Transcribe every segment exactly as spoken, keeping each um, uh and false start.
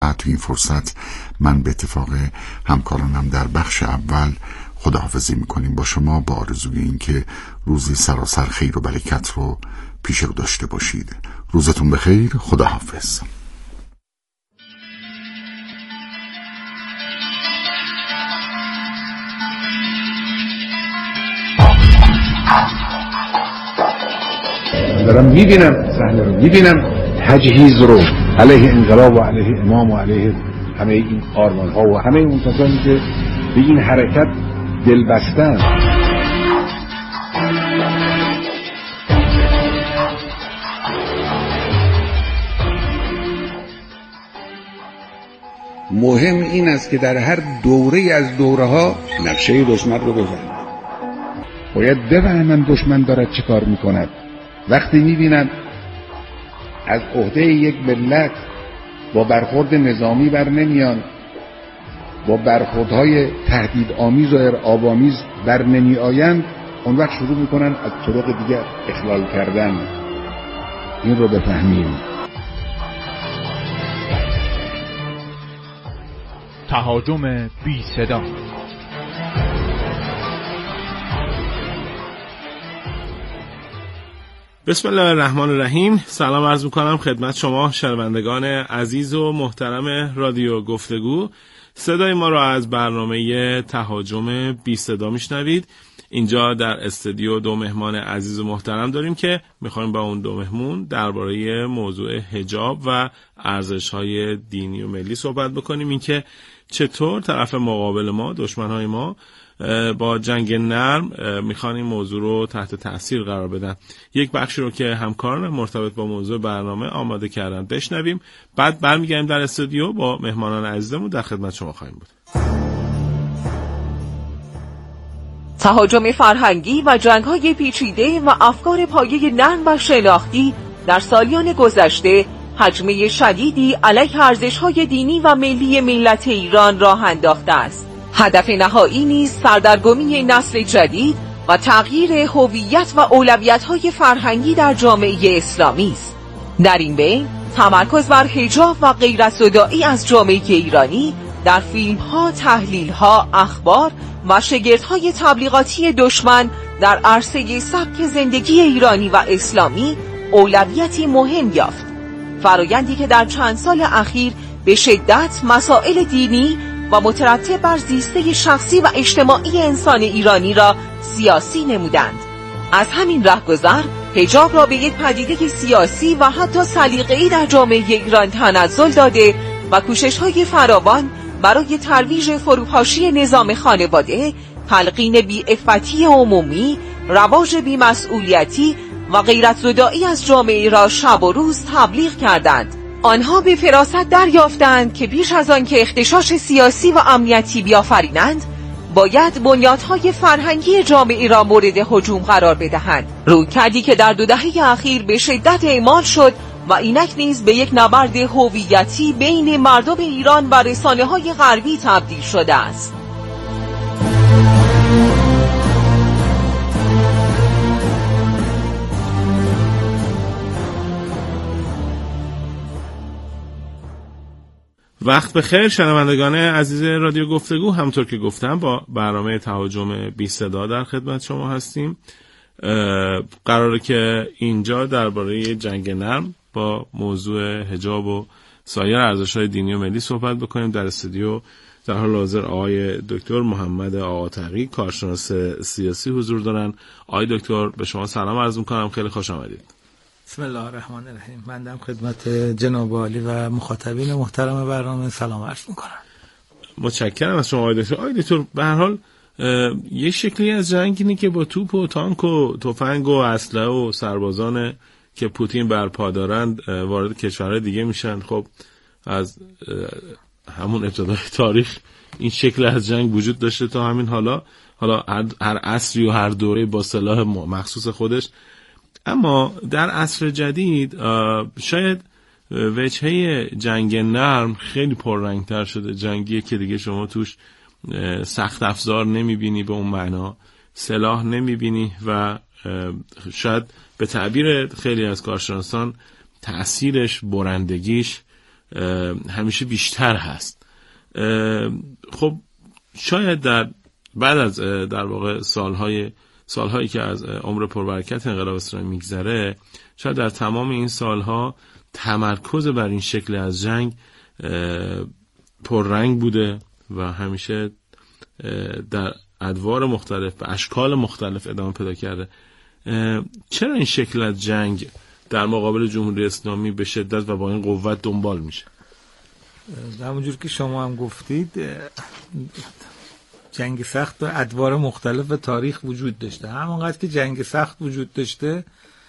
تو این فرصت من به اتفاق همکارانم در بخش اول خداحافظی میکنیم با شما با آرزوی این که روزی سراسر خیر و برکت رو پیش رو داشته باشید. روزتون بخیر. خداحافظ. دارم میبینم صحنه رو، میبینم تجهیز رو علیه انقلاب و علیه امام و علیه همه این آرمان ها و همه اون کسانی که به این حرکت دل بستن. مهم این است که در هر دوره از دوره ها نقشه دشمن رو بزنن. باید بفهمن دشمن دارد چه کار میکند. وقتی میبینن از عهده یک ملت با برخورد نظامی بر نمیان، با برخوردهای تهدید آمیز و ارعاب‌آمیز بر نمی آیند، اون وقت شروع میکنن از طرق دیگر اخلال کردن. این رو بفهمیم. تهاجم بی صدا. بسم الله الرحمن الرحیم. سلام عرض میکنم خدمت شما شنوندگان عزیز و محترم رادیو گفتگو. صدای ما را از برنامه تهاجم بی صدا میشنوید. اینجا در استودیو دو مهمان عزیز و محترم داریم که میخوایم با اون دو مهمون درباره موضوع حجاب و ارزش‌های دینی و ملی صحبت بکنیم. این که چطور طرف مقابل ما، دشمن‌های ما، با جنگ نرم میخوان این موضوع رو تحت تأثیر قرار بدن. یک بخشی رو که همکاران مرتبط با موضوع برنامه آماده کردن بشنویم، بعد برمیگردیم در استودیو با مهمانان عزیزمون در خدمت شما خواهیم بود. تهاجم فرهنگی و جنگ‌های پیچیده و افکار پایه نرم و شناختی در سالیان گذشته هجمه شدیدی علیه ارزش‌های دینی و ملی ملت ایران راه انداخته است. هدف نهایی نیز سردرگمی نسل جدید و تغییر هویت و اولویت‌های فرهنگی در جامعه اسلامی است. در این بین تمرکز بر حجاب و غیرت‌زدایی از جامعه ایرانی در فیلم‌ها، تحلیل‌ها، اخبار و شگردهای تبلیغاتی دشمن در عرصه سبک زندگی ایرانی و اسلامی اولویتی مهم یافت. فرایندی که در چند سال اخیر به شدت مسائل دینی و مترتب بر زیسته شخصی و اجتماعی انسان ایرانی را سیاسی نمودند. از همین رهگذر حجاب را به یک پدیده سیاسی و حتی سلیقه‌ای در جامعه ایران تنزل داده و کوشش‌های فراوان برای ترویج فروپاشی نظام خانواده، تلقین بی‌عفتی عمومی، رواج بی‌مسئولیتی و غیرت‌زدایی از جامعه را شب و روز تبلیغ کردند. آنها به فراست دریافتند که پیش از آن که اغتشاش سیاسی و امنیتی بیافرینند، باید بنیادهای فرهنگی جامعه را مورد هجوم قرار بدهند. رویکردی که در دو دهه اخیر به شدت اعمال شد و اینک نیز به یک نبرد هویتی بین مردم ایران و رسانه‌های غربی تبدیل شده است. وقت بخیر شنوندگان عزیز رادیو گفتگو. همونطور که گفتم با برنامه تهاجم بی صدا در خدمت شما هستیم. قراره که اینجا درباره جنگ نرم با موضوع حجاب و سایر ارزش‌های دینی و ملی صحبت بکنیم. در استودیو در حال حاضر آقای دکتر محمد آقاتقی، کارشناس سیاسی حضور دارن. آقای دکتر به شما سلام عرض می‌کنم، خیلی خوش آمدید. بسم الله الرحمن الرحیم. من دم خدمت جناب عالی و مخاطبین محترم برنامه سلام عرض می‌کنم. متشکرم از شما آقای دکتر. آقای دکتر به هر حال یه شکلی از جنگ اینه که با توپ و تانک و تفنگ و اسلحه و سربازان که پوتین برپا دارند وارد کشورهای دیگه میشن. خب از همون ابتدای تاریخ این شکل از جنگ وجود داشته تا همین حالا. حالا هر عصری و هر دوره با سلاح مخصوص خودش. اما در عصر جدید شاید وجهه جنگ نرم خیلی پررنگتر شده. جنگیه که دیگه شما توش سخت افزار نمیبینی به اون معنا، سلاح نمیبینی و شاید به تعبیر خیلی از کارشناسان تأثیرش، برندگیش همیشه بیشتر هست. خب شاید در بعد از در واقع سالهای سالهایی که از عمر پربرکت انقلاب اسلامی میگذره، شاید در تمام این سالها تمرکز بر این شکل از جنگ پررنگ بوده و همیشه در ادوار مختلف به اشکال مختلف ادامه پیدا کرده. چرا این شکل از جنگ در مقابل جمهوری اسلامی به شدت و با این قوت دنبال میشه؟ همونجور که شما هم گفتید جنگ سخت و ادوار مختلف تاریخ وجود داشته. همونقدر که جنگ سخت وجود داشته،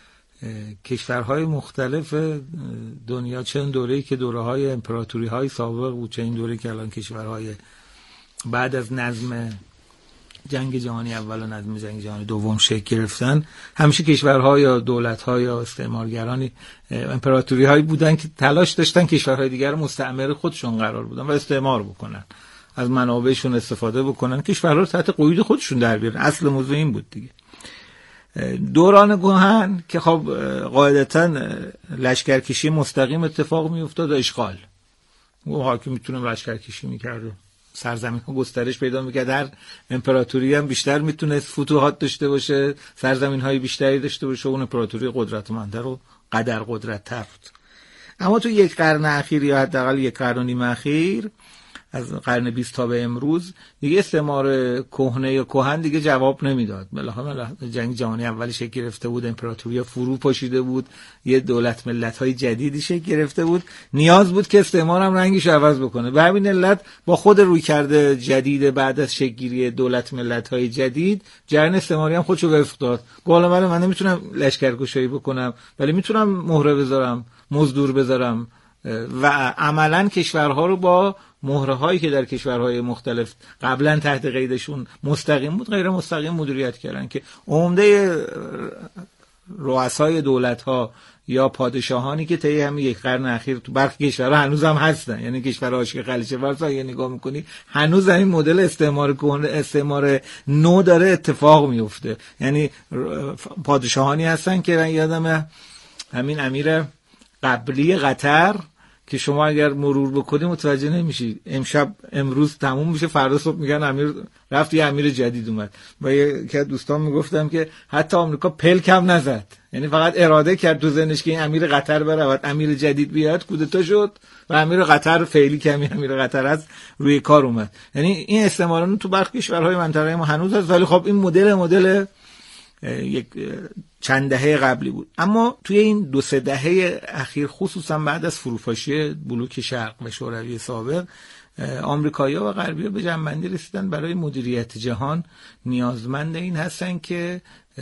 کشورهای مختلف دنیا، چه این دوره‌ای که دوره‌های امپراتوری‌های سابق بود، چه این دوره‌ای که الان کشورهای بعد از نظم جنگ جهانی اول و نظم جنگ جهانی دوم شکل گرفتن، همیشه کشورها یا دولت‌ها یا استعمارگرانی امپراتوری‌هایی بودن که تلاش داشتن کشورهای دیگر رو مستعمر خودشون قرار بدن و استعمار بکنن، از منابعشون استفاده بکنن، کشورها رو تحت قید خودشون در بیارن. اصل موضوع این بود دیگه. دوران کهن که خب قاعدتاً لشکرکشی مستقیم اتفاق میافتاد و اشغال، و حاکم میتونه لشکرکشی میکرد، سرزمین ها گسترش پیدا میکرد، هر امپراتوری هم بیشتر میتونست فتوحات داشته باشه، سرزمین های بیشتری داشته باشه، اون امپراتوری قدرتمندتر و قدر قدرت‌تر بود. اما تو یک قرن اخیر یا حداقل یک قرن و نیم اخیر، از قرن بیست تا به امروز، دیگه استعمار کهنه یا کهن دیگه جواب نمیداد. بالاخره جنگ جهانی اولی شکل گرفته بود، امپراتوری فرو پاشیده بود، یه دولت ملت‌های جدیدی شکل گرفته بود، نیاز بود که استعمار هم رنگش عوض بکنه. به همین علت با خود رویکرد جدید بعد از شکل گیری دولت ملت‌های جدید، جریان استعماری هم خودشو وفق داد. گفت من من نمیتونم لشکرکشی بکنم، ولی میتونم مهره بذارم، مزدور بذارم و عملاً کشورها رو با مهره هایی که در کشورهای مختلف قبلا تحت قیدشون مستقیم بود غیر مستقیم مدیریت کردن، که عمده رؤسای دولت ها یا پادشاهانی که طی همین یک قرن اخیر تو برخی کشورها هنوز هم هستن، یعنی کشور حاشیه خلیج فارس اگه نگاه میکنی هنوز این مدل استعمار کهنه استعمار نو داره اتفاق میفته. یعنی پادشاهانی هستن که من یادم همین امیر قبلی قطر که شما اگر مرور بکنید متوجه نمیشید، امشب امروز تموم میشه، فردا صبح میگن امیر رفت، یه امیر جدید اومد. و یکی از دوستان میگفتم که حتی آمریکا پلک هم نزد، یعنی فقط اراده کرد تو ذهنش که این امیر قطر بره، امیر جدید بیاد، کودتا شد و امیر قطر فعلی که همین امیر قطر است روی کار اومد. یعنی این استعماران تو برخی کشورهای منطقه ما هنوز هست، ولی خب این مدل مدل یک چند دهه قبلی بود. اما توی این دو سه دهه اخیر، خصوصا بعد از فروپاشی بلوک شرق و شوروی سابق، آمریکایی‌ها و غربی‌ها به جنبندی رسیدن برای مدیریت جهان نیازمند این هستن که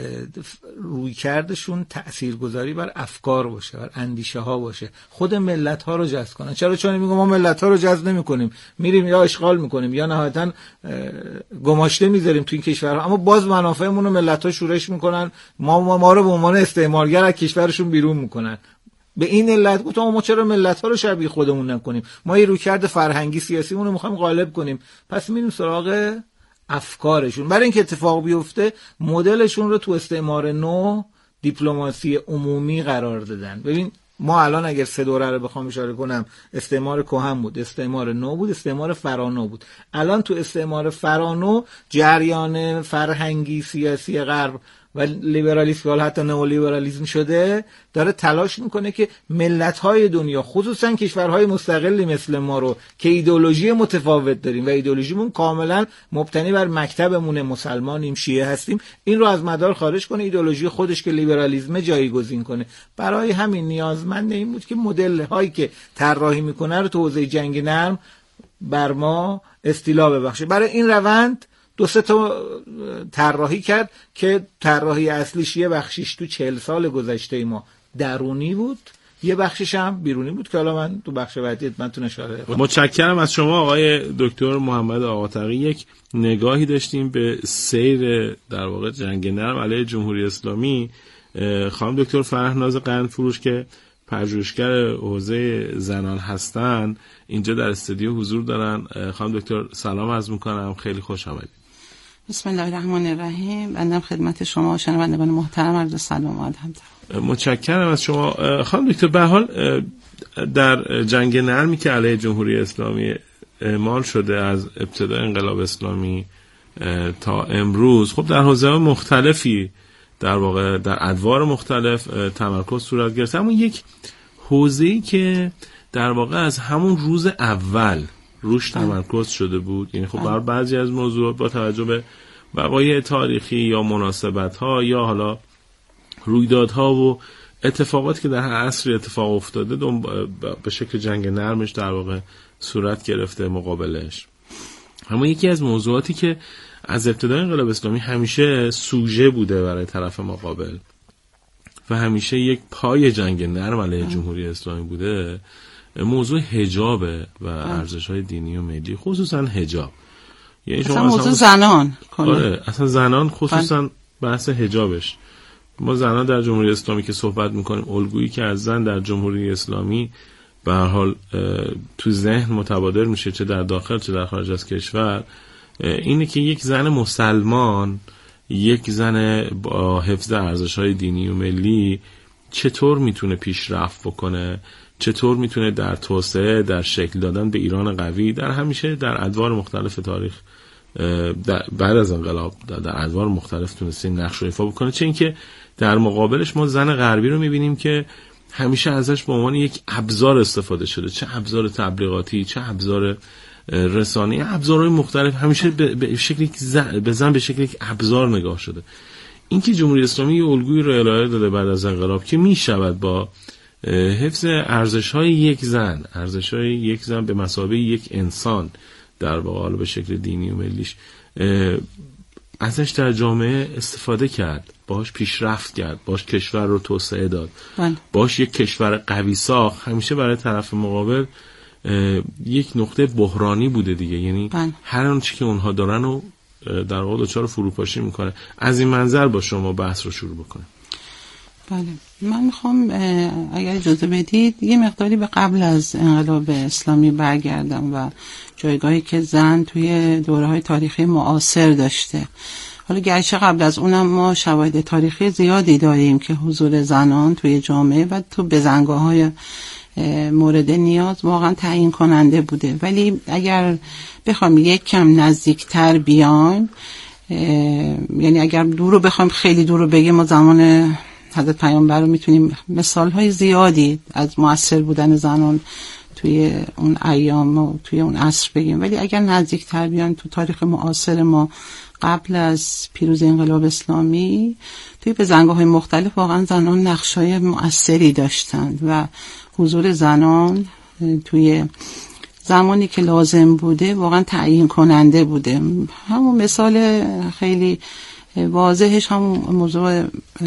رویکردشون تأثیرگذاری بر افکار باشه، بر اندیشه ها باشه، خود ملت ها رو جذب کنن. چرا؟ چون میگم ما ملت ها رو جذب نمی‌کنیم، میریم یا اشغال می‌کنیم یا نهایتاً گماشته می‌ذاریم تو این کشورها، اما باز منافعمون رو ملت ها شورش می‌کنن، ما ما, ما رو به عنوان استعمارگر از کشورشون بیرون می‌کنن. به این علت گفتم ما چرا ملت ها رو شبیه خودمون نکنیم، ما یه رویکرد فرهنگی سیاسیمون رو می‌خوایم غالب کنیم، پس میریم سراغ افکارشون. برای اینکه اتفاق بیفته مدلشون رو تو استعمار نو، دیپلماسی عمومی قرار دادن. ببین ما الان اگر سه دوره رو بخوام اشاره کنم، استعمار کهن بود، استعمار نو بود، استعمار فرانو بود. الان تو استعمار فرانو جریان فرهنگی سیاسی غرب و لیبرالیسم و حتی نئولیبرالیسم شده داره تلاش میکنه که ملت‌های دنیا، خصوصا کشورهای مستقلی مثل ما رو که ایدئولوژی متفاوت داریم و ایدئولوژیمون کاملا مبتنی بر مکتبمون، مسلمانیم، شیعه هستیم، این رو از مدار خارج کنه، ایدئولوژی خودش که لیبرالیسم جایگزین کنه. برای همین نیازمند این بود که مدل‌هایی که طراحی میکنه رو تو حوزه جنگ نرم بر ما استیلا ببخشه. برای این روند دو سه تا طراحی کرد که طراحی اصلیش یه بخشیش تو چهل سال گذشته ما درونی بود، یه بخشش هم بیرونی بود که حالا من تو بخش بعدی خدمتتون اشاره کنم. متشکرم از شما آقای دکتر محمد آقاتقی. یک نگاهی داشتیم به سیر در واقع جنگ نرم علیه جمهوری اسلامی. خانم دکتر فرهناز قرنفروش که پژوهشگر حوزه زنان هستن اینجا در استودیو حضور دارن. خانم دکتر سلام عرض میکنم، خیلی خوش آمدید. بسم الله الرحمن الرحیم. بنده خدمت شما شنوندگان محترم عرض سلام و ادب دارم. متشکرم از شما خانم دکتر. به هر حال در جنگ نرمی که علیه جمهوری اسلامی اعمال شده از ابتدای انقلاب اسلامی تا امروز، خب در حوزه‌های مختلفی در واقع در ادوار مختلف تمرکز صورت گرفت، اما یک حوزه‌ای که در واقع از همون روز اول روش تمرکز شده بود، یعنی خب بر بعضی از موضوعات با توجه به وقایع تاریخی یا مناسبت‌ها یا حالا رویدادها و اتفاقاتی که در هر عصری اتفاق افتاده به شکل جنگ نرمش در واقع صورت گرفته مقابلش. اما یکی از موضوعاتی که از ابتدای انقلاب اسلامی همیشه سوژه بوده برای طرف مقابل و همیشه یک پای جنگ نرم علیه جمهوری اسلامی بوده، موضوع حجابه و ارزش‌های دینی و ملی، خصوصا حجاب. یعنی اصلا موضوع زنان آره اصلا زنان خصوصا بحث حجابش. ما زنان در جمهوری اسلامی که صحبت میکنیم، الگویی که از زن در جمهوری اسلامی به هر حال تو ذهن متبادر میشه، چه در داخل چه در خارج از کشور، اینه که یک زن مسلمان، یک زن با حفظ ارزش‌های دینی و ملی چطور میتونه پیشرفت بکنه، چطور میتونه در توسعه، در شکل دادن به ایران قوی، در همیشه در ادوار مختلف تاریخ بعد از انقلاب در ادوار مختلف تونسته نقش رو ایفا بکنه. چه اینکه در مقابلش ما زن غربی رو میبینیم که همیشه ازش به عنوان یک ابزار استفاده شده، چه ابزار تبلیغاتی، چه ابزار رسانه‌ای، ابزارهای مختلف، همیشه به شکلی به زن به شکلی یک ابزار نگاه شده. اینکه جمهوری اسلامی یه الگویی رو ارائه داده بعد از انقلاب که میشود با حفظ ارزش‌های یک زن، ارزش‌های یک زن به مثابه یک انسان در واقع به شکل دینی و ملیش ازش در جامعه استفاده کرد، باهاش پیشرفت کرد، باهاش کشور رو توسعه داد، بله. باهاش یک کشور قوی ساخت، همیشه برای طرف مقابل یک نقطه بحرانی بوده دیگه. یعنی بله. هر آنچه که اونها دارن رو در واقع دچار فروپاشی میکنه. از این منظر با شما بحث رو شروع بکنم. بله، من میخوام اگر اجازه بدید یه مقداری به قبل از انقلاب اسلامی برگردم و جایگاهی که زن توی دوره‌های تاریخی معاصر داشته. حالا گرچه قبل از اونم ما شواهد تاریخی زیادی داریم که حضور زنان توی جامعه و تو بزنگاه‌های مورد نیاز واقعا تعیین کننده بوده، ولی اگر بخوام یک کم نزدیکتر بیایم، یعنی اگر دور رو بخوام خیلی دور رو بگیم، ما زمان حضرت پیامبر رو میتونیم مثال‌های زیادی از مؤثر بودن زنان توی اون ایام و توی اون عصر بگیم، ولی اگر نزدیکتر بیایم تو تاریخ معاصر ما قبل از پیروزی انقلاب اسلامی، توی بزنگاه‌های مختلف واقعا زنان نقش‌های مؤثری داشتند و حضور زنان توی زمانی که لازم بوده واقعا تعیین کننده بوده. همون مثال خیلی واضحش همون موضوع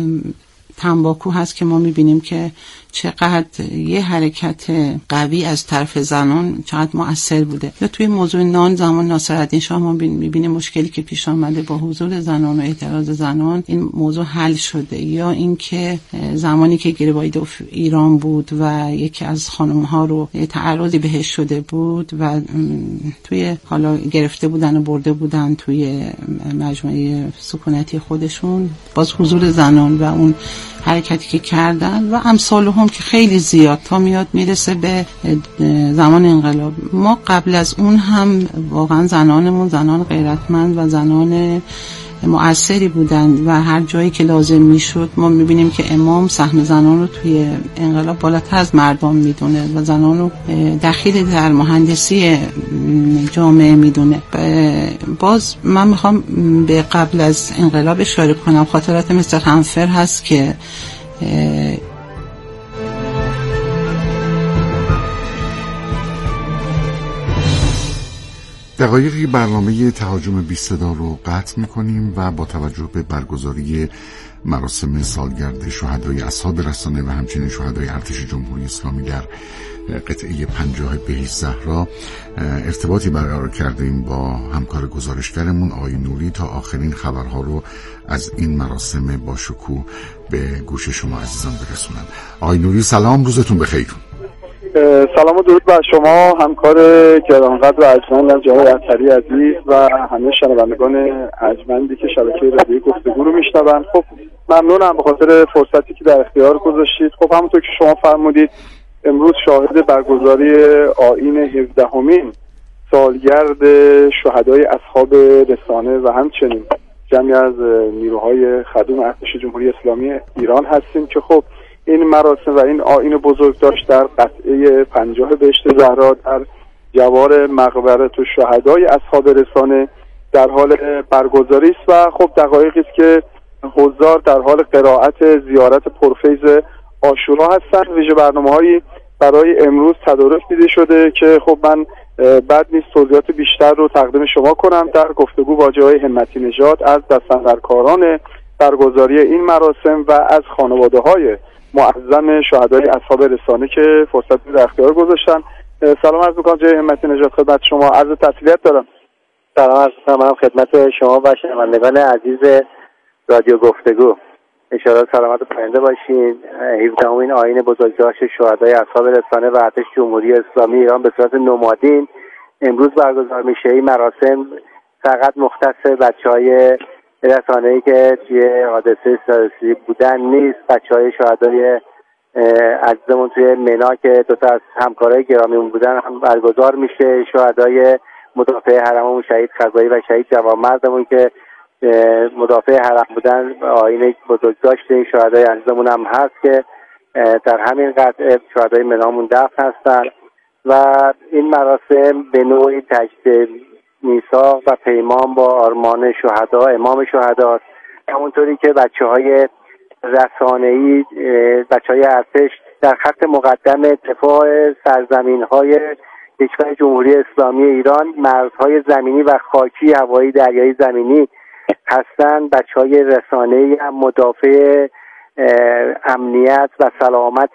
تنباکو هست که ما میبینیم که چقدر یه حرکت قوی از طرف زنان چقدر مؤثر بوده. یا توی موضوع نان زمان ناصرالدین شاه ما میبینیم مشکلی که پیش آمده با حضور زنان و اعتراض زنان این موضوع حل شده. یا اینکه زمانی که گریبایدوف ایران بود و یکی از خانم ها رو تعرضی بهش شده بود و توی حالا گرفته بودن و برده بودن توی مجموعه سکونتی خودشون، باز حضور زنان و اون حرکتی که کردن و امثال هم که خیلی زیاد تا میاد میرسه به زمان انقلاب. ما قبل از اون هم واقعا زنانمون زنان غیرتمند و زنان مؤثری بودن و هر جایی که لازم میشد ما میبینیم که امام سهم زنان رو توی انقلاب بالاتر از مردم میدونه و زنان رو دخیل در مهندسی جامعه میدونه. باز من میخوام به قبل از انقلاب اشاره کنم. خاطرات مستر همفر هست که دقایقی برنامه تهاجم بی صدا رو قطع میکنیم و با توجه به برگزاری مراسم سالگرد شهدای اصحاب رسانه و همچنین شهدای ارتش جمهوری اسلامی در قطعه پنجاه بهشت زهرا ارتباطی برقرار کردیم با همکار گزارشگرمون آقای نوری تا آخرین خبرها رو از این مراسم با شکوه به گوش شما عزیزان برسونم. آقای نوری سلام، روزتون بخیر. سلام و درود بر شما همکار گرانقدر و ارجمند جناب اطهری عزیز و همه شنوندگان ارجمندی که شبکه رادیو گفتگو رو میشنون. خب ممنونم به خاطر فرصتی که در اختیار گذاشتید. خب همونطور که شما فرمودید امروز شاهد برگزاری آیین هفدهمین سالگرد شهدای اصحاب رسانه و همچنین جمعی از نیروهای خدوم ارتش جمهوری اسلامی ایران هستیم که خب این مراسم و این آیین بزرگداشت در قطعه پنجاه بهشت زهرا در جوار مقبره الشهدای اصحاب رسانه در حال برگزاری است و خب دقایقی است که حضار در حال قرائت زیارت پرفیض عاشورا هستند. ویژه برنامه‌هایی برای امروز تدارک دیده شده که خب من بد نیست توضیحات بیشتر رو تقدیم شما کنم در گفتگو با جای همتی نژاد از دستاندرکاران برگزاری این مراسم و از خانواده‌های معظم شهدای اصحاب رسانه که فرصت در اختیار گذاشتن. سلام عرض می‌کنم جای همتی نژاد خدمت شما. عرض تسلیت دارم. سلام عرض می‌کنم خدمت شما و شنوندگان عزیز رادیو گفتگو. ان شاءالله سلامت و پاینده باشین. هفدهمین آیین بزرگداشت شهدای اصحاب رسانه و ارتش جمهوری اسلامی ایران به صورت نمادین امروز برگزار میشه. این مراسم فقط مختص بچهای رسانه‌ای که توی حادثه سیاسی بودن نیست. بچهای شهدای عزیزمون توی منا که دو تا از همکارای گرامیمون بودن هم برگزار میشه. شهدای مدافع حرممون شهید خزایی و شهید جوانمردمون که مدافع حرم بودن آیین بزرگداشت این شهدای عزیزمون هم هست که در همین قطعه شهدای منامون دفن هستن و این مراسم به نوعی تجدید میثاق و پیمان با آرمان شهدا امام شهدا، همونطوری که بچه‌های رسانه‌ای بچه‌های ارتش در خط مقدم دفاع سرزمین‌های کشور جمهوری اسلامی ایران، مرزهای زمینی و خاکی، هوایی، دریایی، زمینی هستند. بچه‌های رسانه‌ای هم مدافع امنیت و سلامت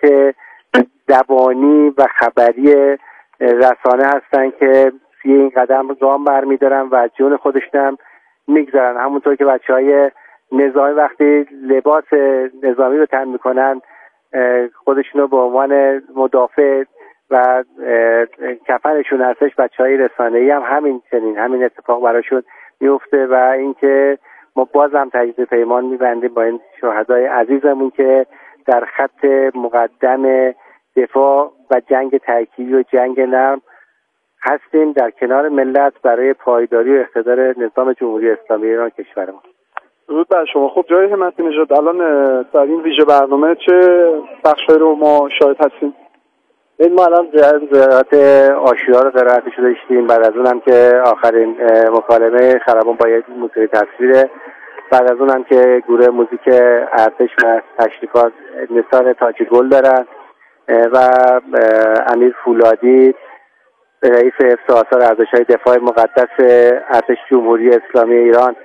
زبانی و خبری رسانه هستند که توی این قدم گام برمی‌دارن و جون خودشون میگذارن. همونطور که بچه‌های نظامی وقتی لباس نظامی رو تن میکنن خودشون رو به عنوان مدافع و کفنشون هستش، بچه‌های رسانه‌ای هم همین چنین همین اتفاق براشون میفته و اینکه ما بازم تجدید پیمان می‌بندیم با این شهدای عزیزمون که در خط مقدم دفاع و جنگ ترکیبی و جنگ نرم هستیم در کنار ملت برای پایداری و اقتدار نظام جمهوری اسلامی ایران کشورمون. درود بر شما. خب جای همتی نژاد الان در این ویژه برنامه چه بخشی رو ما شاهد هستیم؟ این ما الان زیارت عاشورا رو قرائتش داشتیم، بعد از اونم که آخرین مکالمه خلبان با یک موسیقی تصویره، بعد از اونم که گروه موزیک ارتش و تشریفات نثار تاج گل دارن و امیر فولادی رئیس حفظ آثار ارزش‌های دفاع مقدس ارتش جمهوری اسلامی ایران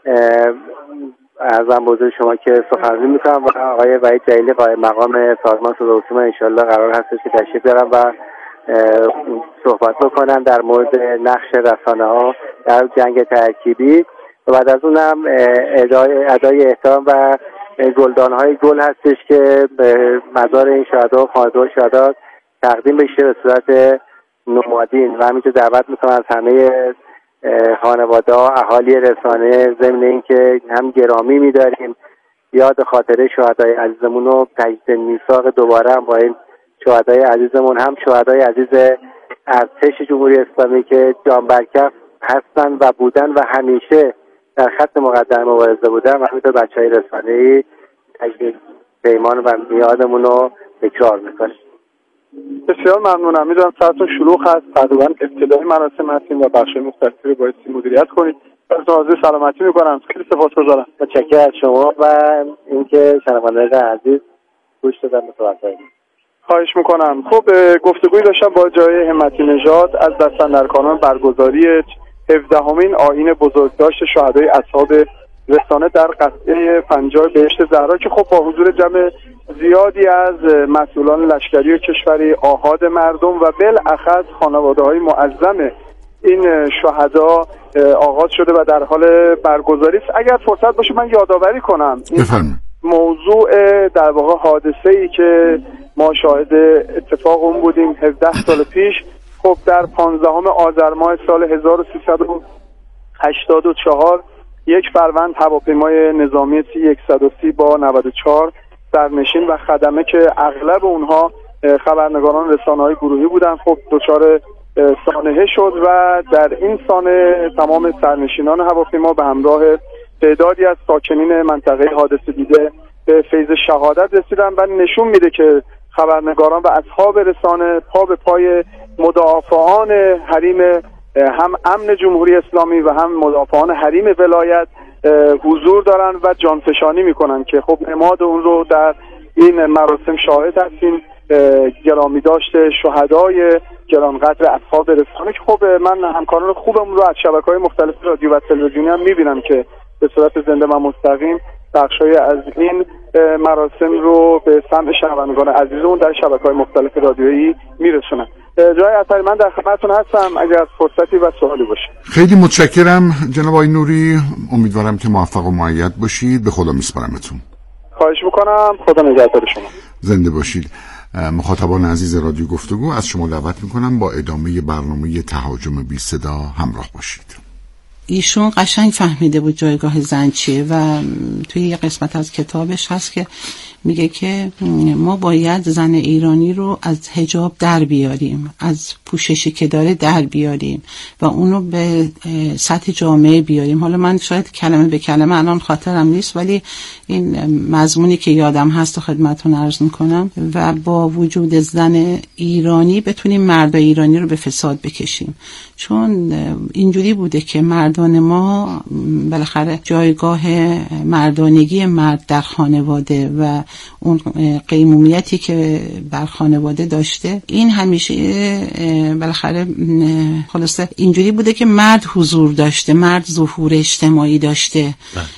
عرضم به حضور شما که سخنرانی میکنم و آقای وحید جلیلی قائم مقام سازمان صدا و سیما انشالله قرار هستش که تشریف بیارن و صحبت بکنن در مورد نقش رسانه‌ها در جنگ ترکیبی و بعد از اونم ادای ادای احترام و گلدان‌های گل هستش که به مزار این شهدا و خانواده شهدا تقدیم بشه به صورت نمادین و همینجا دعوت میکنم از همه خانواده ها اهالی رسانه ضمن اینکه هم گرامی می‌داریم یاد خاطره شهدای عزیزمون رو تجدید میثاق دوباره هم با این شهدای عزیزمون هم شهدای عزیز ارتش جمهوری اسلامی که جان برکف هستن و بودن و همیشه در خط مقدم مبارزه بودن و همینطور بچهای رسانه‌ای تجدید پیمان و میادمون رو تکرار میکنیم. بسیار ممنونم. میدونم ساعتون شلوغ هست، تقریبا ابتدای مراسم هستیم و بخش مختلفی رو باید مدیریت کنید. براتون آرزوی سلامتی میکنم. خیلی سپاسگزارم. متشکرم از شما و اینکه شنوندگان عزیز گوش دادن به صحبت‌های خواهش میکنم. خب گفتگویی داشتم با جای همتی نژاد از دستاندرکاران برگزاری هفدهمین آیین بزرگداشت شهدای اصحاب رسانه در قطعه پنجاه بهشت زهرا که خب با حضور جمع زیادی از مسئولان لشکری و کشوری، آحاد مردم و بالاخص خانواده‌های معظم این شهدا آغاز شده و در حال برگزاری است. اگر فرصت باشه من یادآوری کنم این موضوع در واقع حادثه‌ای که ما شاهد اتفاق اون بودیم هفده سال پیش. خب در پانزدهم آذر ماه سال هزار و سیصد و هشتاد و چهار یک فروند هواپیمای نظامی سی صد و سی با نود و چهار سرنشین و خدمه که اغلب اونها خبرنگاران رسانه‌های گروهی بودن، خب دچار سانحه شد و در این سانحه تمام سرنشینان هواپیما به همراه تعدادی از ساکنین منطقه حادثه دیده به فیض شهادت رسیدن و نشون میده که خبرنگاران و اصحاب رسانه پا به پای مدافعان حریم هم امن جمهوری اسلامی و هم مدافعان حریم ولایت حضور دارن و جانفشانی میکنن که خب نماد اون رو در این مراسم شاهد هستیم. گرامی داشته شهدای گرانقدر اصحاب رسانه که خب من همکاران خوبم رو از شبکه‌های مختلف رادیو و تلویزیونی هم میبینم که به صورت زنده و مستقیم بخشای از این مراسم رو به سمع شنوندگان عزیزمون در شبکه‌های مختلف رادیویی میرسونن. جای اثری من در خدمتتون هستم اگر فرصتی و سوالی باشه. خیلی متشکرم جناب آقای نوری، امیدوارم که موفق و مؤید باشید. به خدا میسپارمتون. خواهش میکنم، خدا نگهدار شما. زنده باشید. مخاطبان عزیز رادیو گفتگو از شما دعوت میکنم با ادامه برنامه تهاجم بی صدا همراه باشید. ایشون قشنگ فهمیده بود جایگاه زن چیه و توی یه قسمت از کتابش هست که میگه که ما باید زن ایرانی رو از حجاب در بیاریم، از پوششی که داره در بیاریم و اونو به سطح جامعه بیاریم. حالا من شاید کلمه به کلمه الان خاطرم نیست ولی این مضمونی که یادم هست و خدمتتون عرض میکنم و با وجود زن ایرانی بتونیم مرد ایرانی رو به فساد بکشیم، چون اینجوری بوده که مردان ما بالاخره جایگاه مردانگی مرد در خانواده و اون قیمومیتی که بر خانواده داشته این همیشه بالاخره خلاصه اینجوری بوده که مرد حضور داشته، مرد ظهور اجتماعی داشته.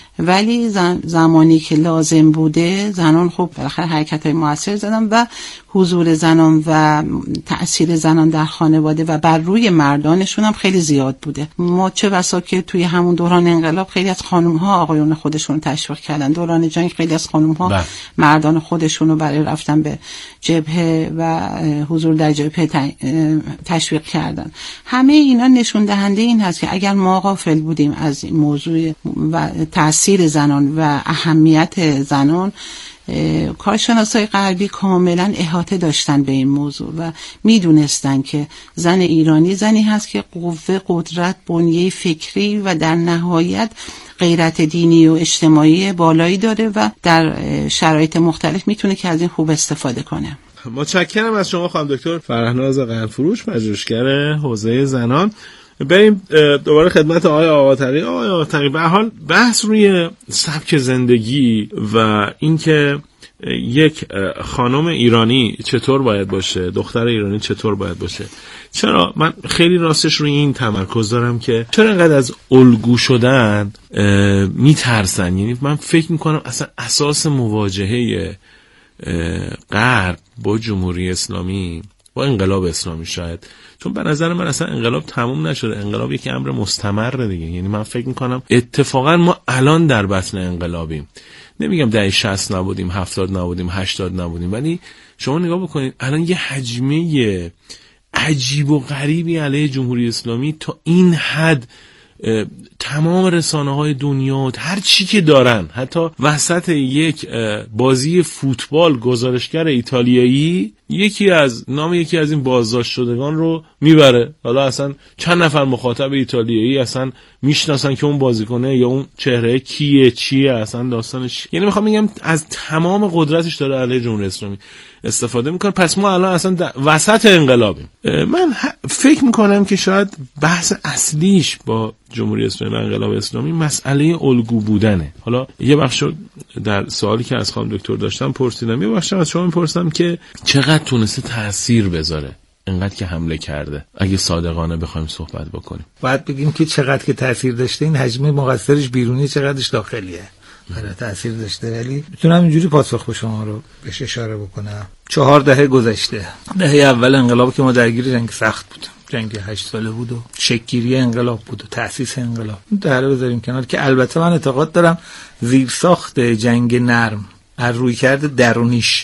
ولی زن زمانی که لازم بوده زنان خب بالاخره حرکت‌های موثر زدن و حضور زنان و تأثیر زنان در خانواده و بر روی مردانشون هم خیلی زیاد بوده. ما چه بسا که توی همون دوران انقلاب خیلی از خانم‌ها آقایون خودشون تشویق کردن، دوران جنگ خیلی از خانم‌ها مردان خودشون رو برای رفتن به جبهه و حضور در جبهه تشویق کردن. همه اینا نشون دهنده این هست که اگر ما غافل بودیم از این موضوع و تأثیر زنان و اهمیت زنان، کارشناسای غربی کاملا احاطه داشتن به این موضوع و میدونستن که زن ایرانی زنی هست که قوه، قدرت، بنیه فکری و در نهایت غیرت دینی و اجتماعی بالایی داره و در شرایط مختلف میتونه که از این خوب استفاده کنه. متشکرم از شما خانم دکتر فرهناز قرنفروش، پژوهشگر حوزه زنان. بریم دوباره خدمت آقای آقاتری. آقای آقاتری، به هر حال بحث روی سبک زندگی و اینکه یک خانم ایرانی چطور باید باشه، دختر ایرانی چطور باید باشه، چرا من خیلی راستش روی این تمرکز دارم که چرا اینقدر از الگو شدن میترسن. یعنی من فکر میکنم اصلا اساس مواجهه غرب با جمهوری اسلامی، با انقلاب اسلامی شاید، چون به نظر من اصلا انقلاب تموم نشده، انقلاب یکی امر مستمر دیگه. یعنی من فکر میکنم اتفاقا ما الان در بطن انقلابیم. نمیگم دهه شصت نبودیم، هفتاد نبودیم، هشتاد نبودیم، ولی شما نگاه بکنید الان یه حجمه عجیب و غریبی علیه جمهوری اسلامی تا این حد تمام رسانه های دنیا هر چی که دارن، حتی وسط یک بازی فوتبال گزارشگر ایتالیایی یکی از نام یکی از این بازداشت شدگان رو میبره. حالا اصلا چند نفر مخاطب ایتالیایی اصلا میشناسن که اون بازیکنه یا اون چهره کیه، چیه، اصلا داستانش. یعنی میخوام بگم از تمام قدرتش داره علیه جمهوری اسلامی استفاده میکنه. پس ما الان اصلا وسط انقلابیم. من فکر میکنم که شاید بحث اصلیش با جمهوری اسلامی و انقلاب اسلامی مسئله الگو بودنه. حالا یه بخش در سوالی که از خانم دکتر داشتم پرسیدم، یه بخش از شما میپرسم که چقدر تونسته تأثیر بذاره انقدر که حمله کرده. اگه صادقانه بخوایم صحبت بکنیم باید بگیم که چقدر که تأثیر داشته، این حجم مقصرش بیرونی چقدرش داخلیه. آره تأثیر داشته، ولی میتونم اینجوری پاسخ به شما رو بهش اشاره بکنم. چهار دهه گذشته، دهه اول انقلاب که ما درگیر جنگ سخت بود، جنگ هشت ساله بود و شکل‌گیری انقلاب بود و تأسیس انقلاب. این دهه بذاریم کنار که البته من اعتقاد دارم زیرساخت جنگ نرم از رویکرد درونیش،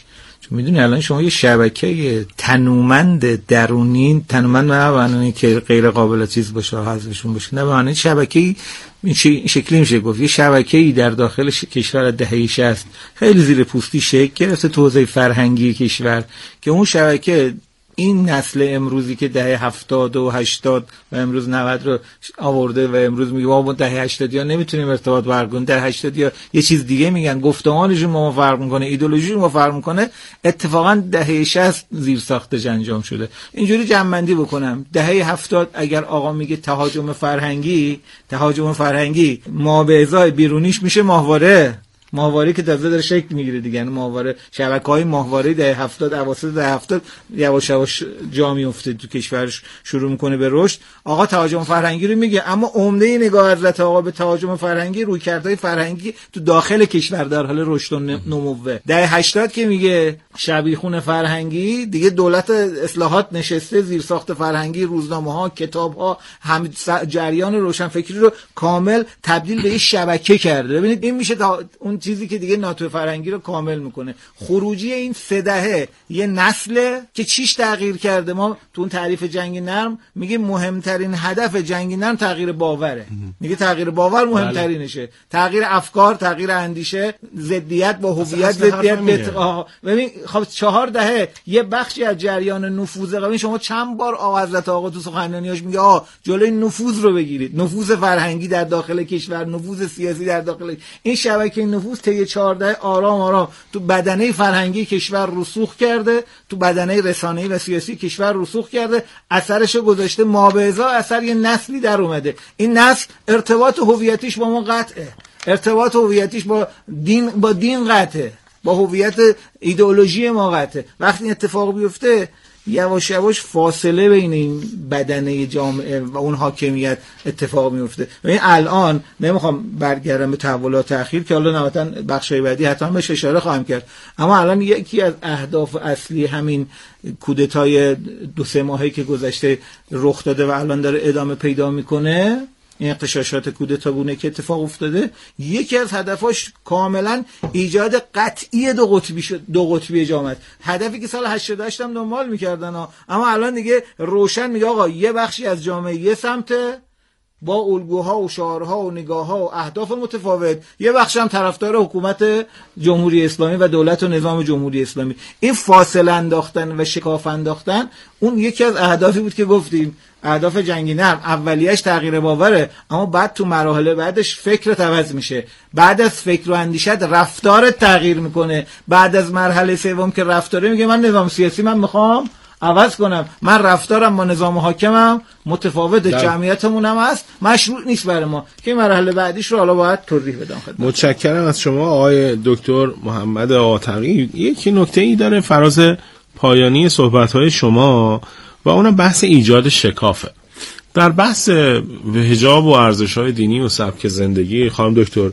چون میدونی الان شما یه شبکه تنومند درونی، تنومند نه به معنی که غیر قابل چیز باشه حذفشون باشه، نه به معنی شبکه‌ای این شکلی میشه گفت یه شبکه‌ای در داخل کشور دهه شصت خیلی زیر پوستی شکل گرفته تو حوزه فرهنگی کشور که اون شبکه این نسل امروزی که دهه هفتاد و هشتاد و امروز نود رو آورده و امروز میگه ما دهه هشتاد ها نمیتونیم ارتباط برقرار کنیم، در هشتاد ها یه چیز دیگه میگن، گفتمانشون ما فرق میکنه، ایدئولوژیشون ما فرق میکنه. اتفاقا دهه شصت زیر ساختش انجام شده. اینجوری جمع‌بندی بکنم، دهه هفتاد اگر آقا میگه تهاجم فرهنگی، تهاجم فرهنگی ما به ازای بیرونیش میشه ماهواره، ماهواره که تازه داره شکل میگیره دیگه، یعنی ماهواره، شبکه‌های ماهواره دهه هفتاد، اواسط دهه هفتاد یواش یواش جا میفته تو کشورش، شروع میکنه به رشد. آقا تهاجم فرهنگی رو میگه، اما عمده نگاه حضرت آقا به تهاجم فرهنگی رویکردهای فرهنگی تو داخل کشور در حال رشد و نموه. دهه هشتاد که میگه شبیخون فرهنگی، دیگه دولت اصلاحات نشسته، زیر ساخت فرهنگی، روزنامه‌ها، کتاب‌ها، هم جریان روشنفکری رو کامل تبدیل به یه شبکه کرده. ببینید این میشه اون چیزی که دیگه ناتو فرهنگی رو کامل میکنه. خروجی این سه دهه یه نسله که چیش تغییر کرده. ما تو اون تعریف جنگ نرم میگه مهمترین هدف جنگ نرم تغییر باوره، میگه تغییر باور مهمترینشه، تغییر افکار، تغییر اندیشه، ضدیت با هویت، ضدیت با ببین خب چهار دهه یه بخشی از جریان نفوذ قومی. شما چند بار آقا حضرت آقا تو سخنرانیاش میگه آ جلوی نفوذ رو بگیرید، نفوذ فرهنگی در داخل کشور، نفوذ سیاسی در داخل این شبکه نفوذ طی چهار دهه آرام آرام تو بدنه فرهنگی کشور رسوخ کرده، تو بدنه رسانه‌ای و سیاسی کشور رسوخ کرده، اثرشو گذاشته. مابعضا اثر یه نسلی در اومده. این نسل ارتباط هویتیش با ما قطعه، ارتباط هویتیش با دین با دین قطعه، با هویت ایدئولوژی ما قطعه. وقتی این اتفاق بیفته یواش یواش فاصله بین این بدنه جامعه و اون حاکمیت اتفاق میفته. ببین الان نمیخوام برگردم به تحولات اخیر که حالا نهایتاً بخشای بعدی حتما بهش اشاره خواهم کرد، اما الان یکی از اهداف اصلی همین کودتای دو سه ماهه که گذشته رخ داده و الان داره ادامه پیدا میکنه، این اغتشاشات کودتاگونه که اتفاق افتاده، یکی از هدفاش کاملا ایجاد قطعی دو قطبی شد، دو قطبی جامعه. هدفی که سال هشتاد و هشت هم دنبال می‌کردن ها، اما الان دیگه روشن میگه آقا یه بخشی از جامعه یه سمته با الگوها و شعارها و نگاه‌ها و اهداف متفاوت، یه بخش هم طرفدار حکومت جمهوری اسلامی و دولت و نظام جمهوری اسلامی. این فاصله انداختن و شکاف انداختن اون یکی از اهدافی بود که گفتیم اهداف جنگی نرم. اولیش تغییر باوره، اما بعد تو مراحل بعدش فکرت عوض میشه، بعد از فکر و اندیشت رفتارت تغییر میکنه، بعد از مرحله سوم که رفتاره میگه من نظام سیاسی من میخوام عوض کنم، من رفتارم با نظام حاکمم متفاوته، جمعیتمونم هست مشروع نیست برای ما، که مرحله بعدیش رو حالا باید توضیح بدم خدمت. متشکرم از شما آقای دکتر محمد آقاتقی. یکی نکته ای داره فراز پایانی صحبت‌های شما و اونم بحث ایجاد شکافه. در بحث حجاب و ارزش‌های دینی و سبک زندگی خانم دکتر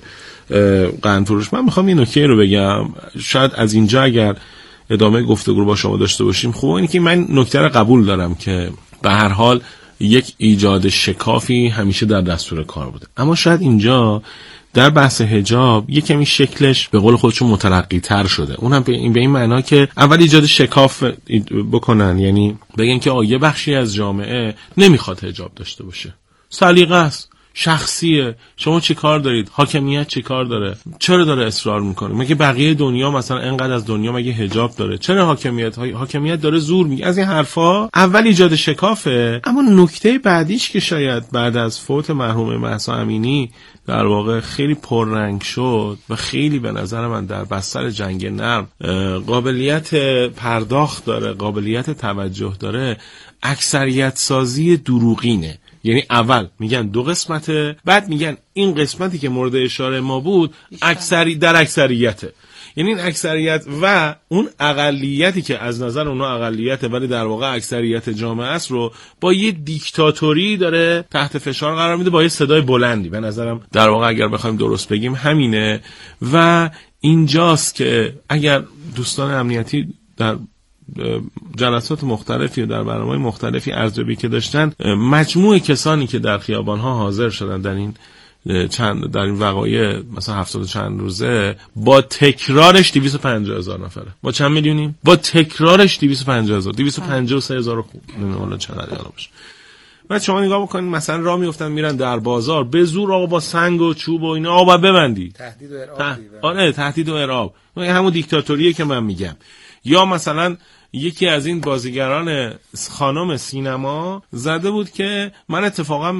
قرنفروش، من میخوام این نکته رو بگم، شاید از اینجا اگر ادامه گفتگو رو با شما داشته باشیم خوبه. اینه که من نکته رو قبول دارم که به هر حال یک ایجاد شکافی همیشه در دستور کار بوده، اما شاید اینجا در بحث حجاب یک کمی شکلش به قول خودشون مترقی تر شده. اونم به این به این معنا که اول ایجاد شکاف بکنن، یعنی بگن که آیه بخشی از جامعه نمیخواد حجاب داشته باشه، سلیقه است، شخصیه، شما چی کار دارید، حاکمیت چی کار داره، چرا داره اصرار میکنه، مگه بقیه دنیا مثلا انقدر از دنیا مگه حجاب داره، چرا حاکمیت حاکمیت داره زور میگه. از این حرفا اول ایجاد شکافه. اما نکته بعدیش که شاید بعد از فوت مرحوم مهسا امینی در واقع خیلی پررنگ شد و خیلی به نظر من در بستر جنگ نرم قابلیت پرداخت داره، قابلیت توجه داره، اکثریت سازی دروغینه. یعنی اول میگن دو قسمته، بعد میگن این قسمتی که مورد اشاره ما بود اکثری در اکثریته. یعنی این اکثریت و اون اقلیتی که از نظر اونا اقلیته ولی در واقع اکثریت جامعه است رو با یه دیکتاتوری داره تحت فشار قرار میده، با یه صدای بلندی. به نظرم در واقع اگر بخوایم درست بگیم همینه. و اینجاست که اگر دوستان امنیتی در جلسات مختلفی و در برنامه‌های مختلفی ارزیابی که داشتن، مجموع کسانی که در خیابان‌ها حاضر شدن در این چند در این وقایع مثلا هفتاد چند روزه با تکرارش دویست و پنجاه هزار نفره. با چند میلیونیم؟ با تکرارش دویست و پنجاه هزار دویست و پنجاه و سه هزار خوب نمیدونم چقدر یالا باشه. بعد شما نگاه بکنید مثلا راه میافتن میرن در بازار به زور آقا با سنگ و چوب و اینا آقا ببندی. تهدید و ارعاب. تح... آره تهدید و ارعاب. همون دیکتاتوریه که من میگم. یا مثلا یکی از این بازیگران خانم سینما زده بود که من اتفاقا